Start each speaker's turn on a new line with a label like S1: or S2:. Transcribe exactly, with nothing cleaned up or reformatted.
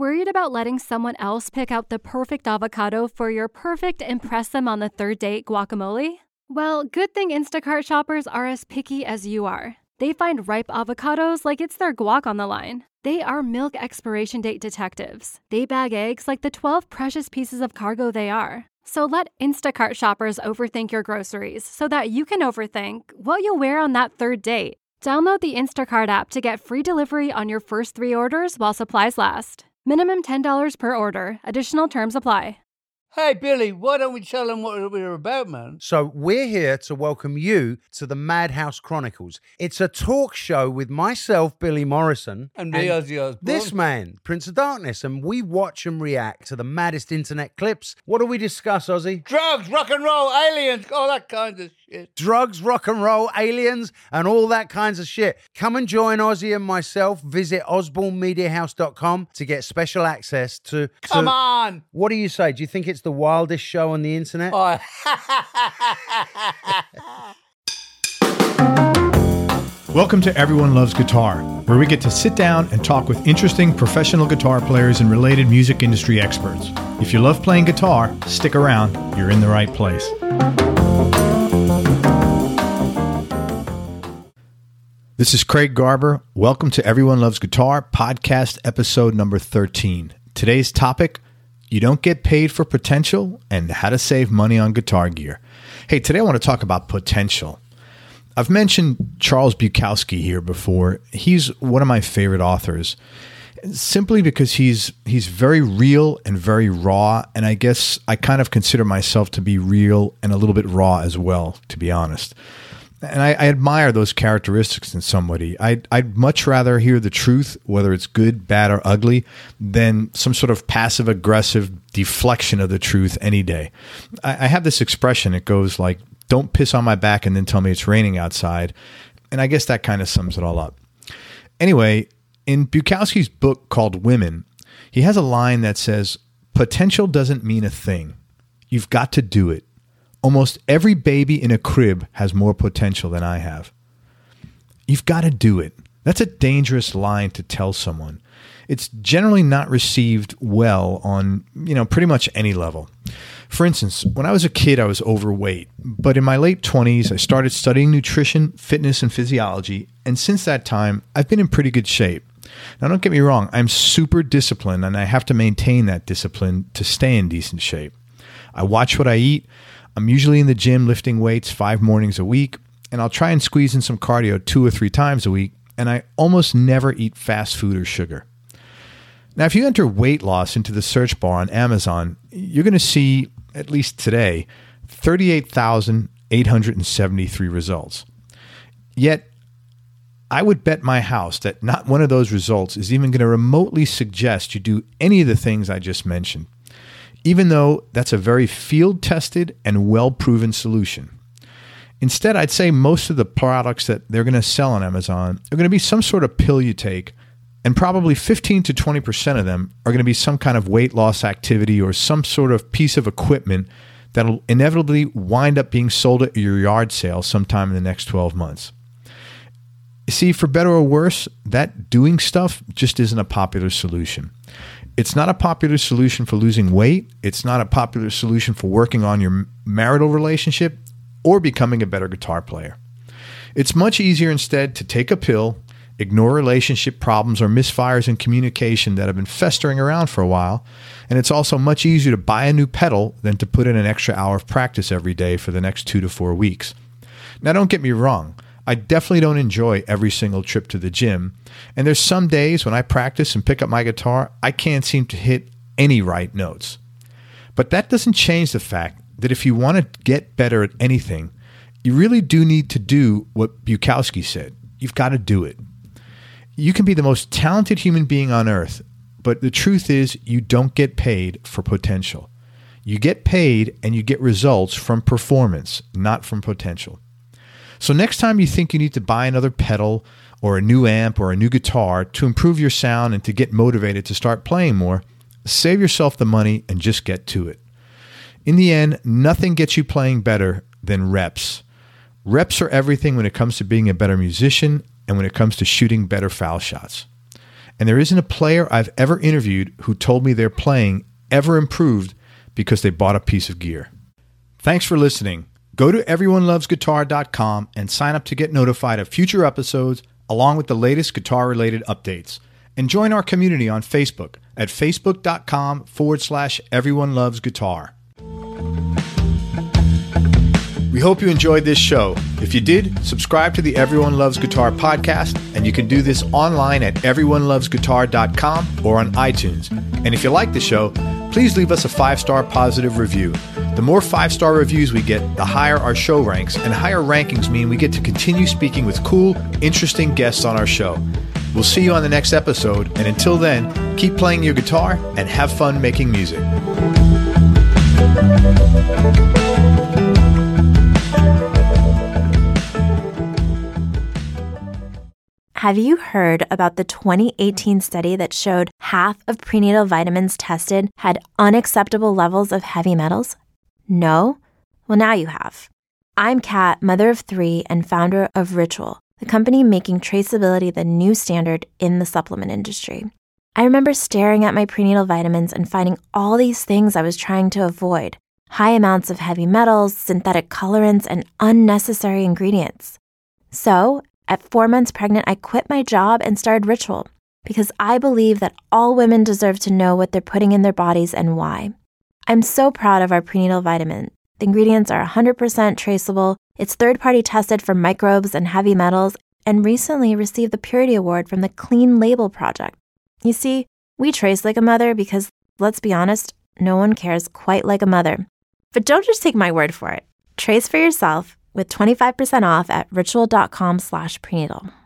S1: Worried about letting someone else pick out the perfect avocado for your perfect impress them on the third date guacamole? Well, good thing Instacart shoppers are as picky as you are. They find ripe avocados like it's their guac on the line. They are milk expiration date detectives. They bag eggs like the twelve precious pieces of cargo they are. So let Instacart shoppers overthink your groceries so that you can overthink what you'll wear on that third date. Download the Instacart app to get free delivery on your first three orders while supplies last. Minimum ten dollars per order. Additional terms apply.
S2: Hey, Billy, why don't we tell them what we're about, man?
S3: So we're here to welcome you to the Madhouse Chronicles. It's a talk show with myself, Billy Morrison.
S2: And me, Ozzy Osbourne.
S3: This man, Prince of Darkness. And we watch and react to the maddest internet clips. What do we discuss, Ozzy?
S2: Drugs, rock and roll, aliens, all that kind of shit.
S3: Drugs, rock and roll, aliens, and all that kinds of shit. Come and join Ozzy and myself. Visit osborne media house dot com to get special access to... to
S2: Come on!
S3: What do you say? Do you think it's the wildest show on the internet?
S2: Oh.
S4: Welcome to Everyone Loves Guitar, where we get to sit down and talk with interesting professional guitar players and related music industry experts. If you love playing guitar, stick around. You're in the right place. This is Craig Garber. Welcome to Everyone Loves Guitar, podcast episode number thirteen. Today's topic: you don't get paid for potential and how to save money on guitar gear. Hey, today I want to talk about potential. I've mentioned Charles Bukowski here before. He's one of my favorite authors, simply because he's he's very real and very raw, and I guess I kind of consider myself to be real and a little bit raw as well, to be honest. And I, I admire those characteristics in somebody. I'd, I'd much rather hear the truth, whether it's good, bad, or ugly, than some sort of passive-aggressive deflection of the truth any day. I, I have this expression. It goes like, don't piss on my back and then tell me it's raining outside. And I guess that kind of sums it all up. Anyway, in Bukowski's book called Women, he has a line that says, potential doesn't mean a thing. You've got to do it. Almost every baby in a crib has more potential than I have. You've got to do it. That's a dangerous line to tell someone. It's generally not received well on, you know, pretty much any level. For instance, when I was a kid, I was overweight. But in my late twenties, I started studying nutrition, fitness, and physiology. And since that time, I've been in pretty good shape. Now, don't get me wrong. I'm super disciplined, and I have to maintain that discipline to stay in decent shape. I watch what I eat. I'm usually in the gym lifting weights five mornings a week, and I'll try and squeeze in some cardio two or three times a week, and I almost never eat fast food or sugar. Now, if you enter weight loss into the search bar on Amazon, you're going to see, at least today, thirty-eight thousand eight hundred seventy-three results. Yet, I would bet my house that not one of those results is even going to remotely suggest you do any of the things I just mentioned, even though that's a very field-tested and well-proven solution. Instead, I'd say most of the products that they're going to sell on Amazon are going to be some sort of pill you take, and probably fifteen to twenty percent of them are going to be some kind of weight loss activity or some sort of piece of equipment that'll inevitably wind up being sold at your yard sale sometime in the next twelve months. You see, for better or worse, that doing stuff just isn't a popular solution. It's not a popular solution for losing weight. It's not a popular solution for working on your marital relationship or becoming a better guitar player. It's much easier instead to take a pill, ignore relationship problems or misfires in communication that have been festering around for a while, and it's also much easier to buy a new pedal than to put in an extra hour of practice every day for the next two to four weeks. Now, don't get me wrong. I definitely don't enjoy every single trip to the gym, and there's some days when I practice and pick up my guitar, I can't seem to hit any right notes. But that doesn't change the fact that if you want to get better at anything, you really do need to do what Bukowski said. You've got to do it. You can be the most talented human being on earth, but the truth is you don't get paid for potential. You get paid and you get results from performance, not from potential. So next time you think you need to buy another pedal or a new amp or a new guitar to improve your sound and to get motivated to start playing more, save yourself the money and just get to it. In the end, nothing gets you playing better than reps. Reps are everything when it comes to being a better musician and when it comes to shooting better foul shots. And there isn't a player I've ever interviewed who told me their playing ever improved because they bought a piece of gear. Thanks for listening. Go to everyone loves guitar dot com and sign up to get notified of future episodes along with the latest guitar-related updates. And join our community on Facebook at facebook.com forward slash everyone loves guitar. We hope you enjoyed this show. If you did, subscribe to the Everyone Loves Guitar podcast, and you can do this online at everyone loves guitar dot com or on iTunes. And if you like the show, please leave us a five-star positive review. The more five-star reviews we get, the higher our show ranks, and higher rankings mean we get to continue speaking with cool, interesting guests on our show. We'll see you on the next episode, and until then, keep playing your guitar and have fun making music.
S5: Have you heard about the twenty eighteen study that showed half of prenatal vitamins tested had unacceptable levels of heavy metals? No? Well, now you have. I'm Kat, mother of three and founder of Ritual, the company making traceability the new standard in the supplement industry. I remember staring at my prenatal vitamins and finding all these things I was trying to avoid: high amounts of heavy metals, synthetic colorants, and unnecessary ingredients. So, at four months pregnant, I quit my job and started Ritual because I believe that all women deserve to know what they're putting in their bodies and why. I'm so proud of our prenatal vitamin. The ingredients are one hundred percent traceable, it's third-party tested for microbes and heavy metals, and recently received the Purity Award from the Clean Label Project. You see, we trace like a mother because, let's be honest, no one cares quite like a mother. But don't just take my word for it. Trace for yourself with twenty-five percent off at ritual.com slash prenatal.